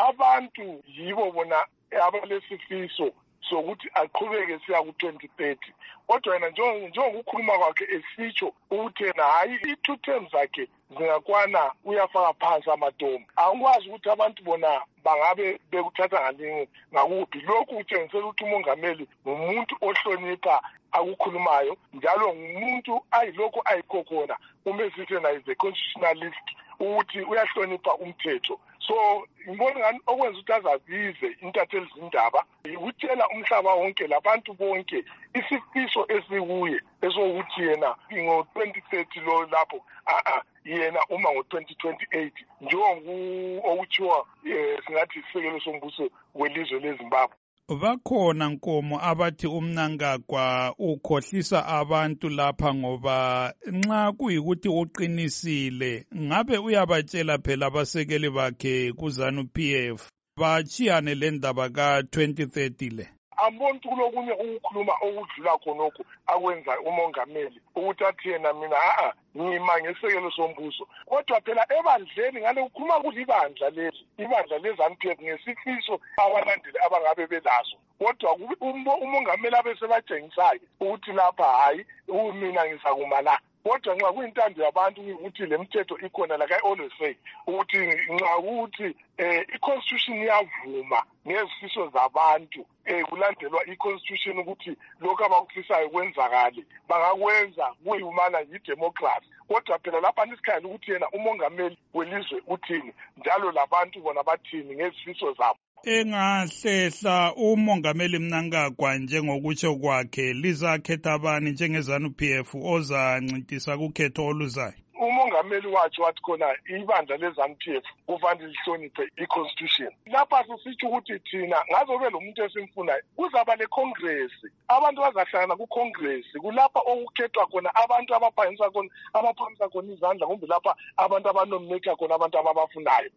abantu yibo bona abalesifiso sokuthi aqhubeke siya ku-2030 kodwa yena njengokukhuluma kwakhe esitsho ukuthi yena hayi i-2 terms zakhe zingakwana uyafaka phansi amatomu. Angikwazi ukuthi abantu bona bangabe bekuthatha ngalinye ngakuphi. Lokhu kutshengisela ukuthi umongameli ngumuntu ohlonipha akukhulumayo njalo ngumuntu ayilokho ayikho khona uma sithi yena is a constitutionalist ukuthi uyahlonipha umthetho. So ngibona ngani okwenza ukuthi azabize intatheli zindaba ukutshela umhlaba wonke labantu bonke isifiso esikuye esokuthi yena ngo-2030 lo lapho yena uma ngo-2028 okuthiwa singathi isisekelo sombuso welizwe leZimbabwe. Bakhona Nkomo abathi uMnangagwa ukhohlisa abantu lapha ngoba nxa kuyikuthi uqinisile ngabe uyabatshela phela abasekeli bakhe kuZANU-PF bachiyane le ndaba ka-2030 le. Amboni ukuthi kulokunye ukukhuluma okudlula khonokho akwenza umongameli ukuthi athi yena mina ngima ngesekelo sombuso kodwa phela ebandleni ngale ukhuluma kulibandla leli ibandla leZANU-PF ngesifiso abalandeli abangabe belazo kodwa umongameli abesebatshengisayo ukuthi lapha hayi mina ngizakuma la kodwa nxa kuyintando yabantu ukuthi le mthetho ikhona like I always say ukuthi nxa ukuthi i-constitution iyavuma ngezifiso zabantu kulandelwa i-constitution ukuthi lokho abakufisayo kwenzakale bangakwenza kuyimana yi-democracy kodwa phela lapha nisikhayela ukuthi yena umongameli welizwe uthini njalo labantu bona bathini ngezifiso zabo. Engahlehla umongameli Mnangagwa njengokutsho kwakhe lizakhetha abani njengeZANU-PF ozancintisa kukhetho oluzayo. Umongameli wathi khona ibandla leZANU-PF kufanele lihloniphe i-constitution. Lapha sisitsho ukuthi thina ngazobe lo muntu esimfunayo kuzaba le-congress abantu bazahlangana ku-congress kulapha okukhethwa khona abantu abaphakamisa khona izandla kumbe lapha abantu abanominate khona abantu ababafunayo.